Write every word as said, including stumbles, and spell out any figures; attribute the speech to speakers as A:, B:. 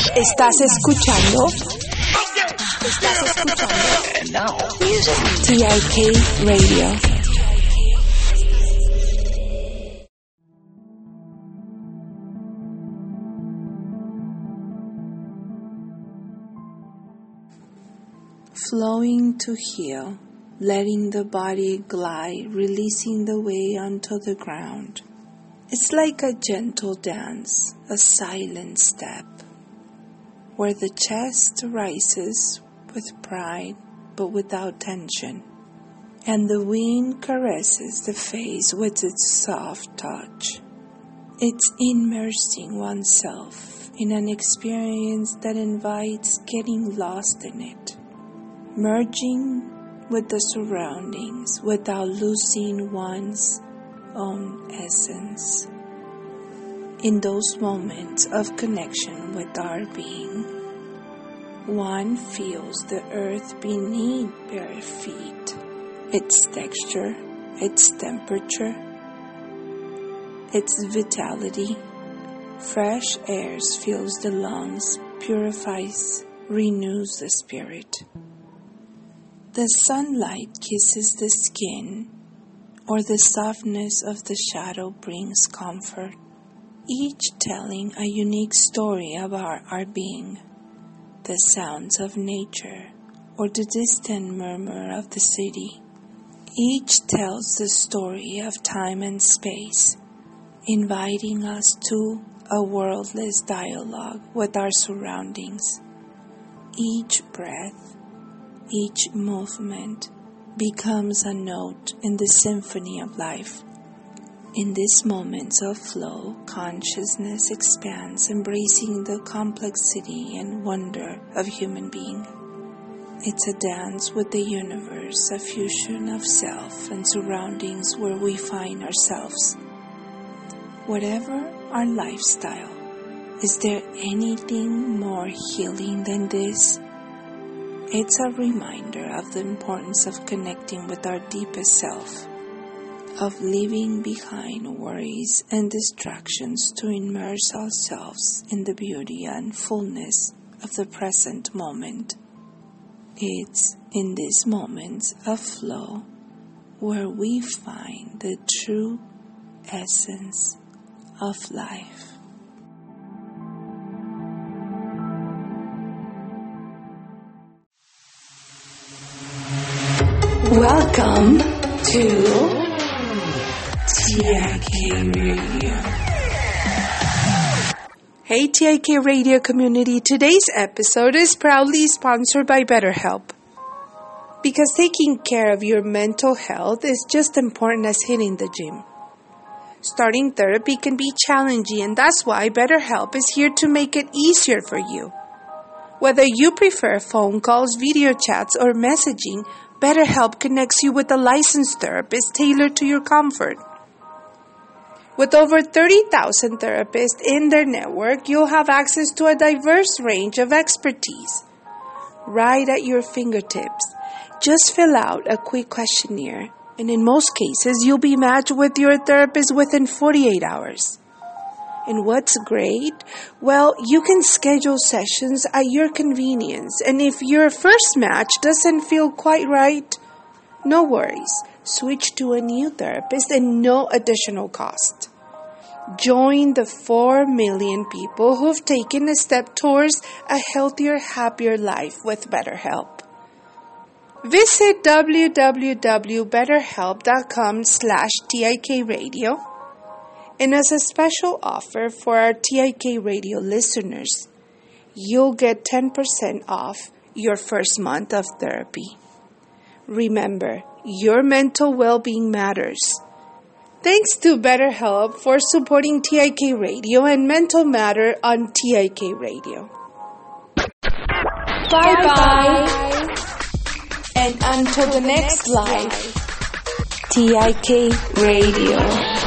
A: Estás escuchando. Estás escuchando. T I K Radio. Flowing to heal, letting the body glide, releasing the weight onto the ground. It's like a gentle dance, a silent step, where the chest rises with pride but without tension, and the wind caresses the face with its soft touch. It's immersing oneself in an experience that invites getting lost in it, merging with the surroundings without losing one's own essence. In those moments of connection with our being, one feels the earth beneath bare feet, its texture, its temperature, its vitality. Fresh air fills the lungs, purifies, renews the spirit. The sunlight kisses the skin, or the softness of the shadow brings comfort, each telling a unique story about our being. The sounds of nature, or the distant murmur of the city, each tells the story of time and space, inviting us to a worldless dialogue with our surroundings. Each breath, each movement becomes a note in the symphony of life. In these moments of flow, consciousness expands, embracing the complexity and wonder of human being. It's a dance with the universe, a fusion of self and surroundings where we find ourselves. Whatever our lifestyle, is there anything more healing than this? It's a reminder of the importance of connecting with our deepest self, of leaving behind worries and distractions to immerse ourselves in the beauty and fullness of the present moment. It's in these moments of flow where we find the true essence of life. Welcome to T I K Radio. Hey T I K Radio community, today's episode is proudly sponsored by BetterHelp. Because taking care of your mental health is just as important as hitting the gym. Starting therapy can be challenging, and that's why BetterHelp is here to make it easier for you. Whether you prefer phone calls, video chats, or messaging, BetterHelp connects you with a licensed therapist tailored to your comfort. With over thirty thousand therapists in their network, you'll have access to a diverse range of expertise right at your fingertips. Just fill out a quick questionnaire, and in most cases, you'll be matched with your therapist within forty-eight hours. And what's great? Well, you can schedule sessions at your convenience. And if your first match doesn't feel quite right, no worries. Switch to a new therapist at no additional cost. Join the four million people who've taken a step towards a healthier, happier life with BetterHelp. Visit www.betterhelp.com slash TIK Radio. And as a special offer for our T I K Radio listeners, you'll get ten percent off your first month of therapy. Remember, your mental well-being matters. Thanks to BetterHelp for supporting T I K Radio and Mental Matter on T I K Radio. Bye-bye. And until the next live, T I K Radio.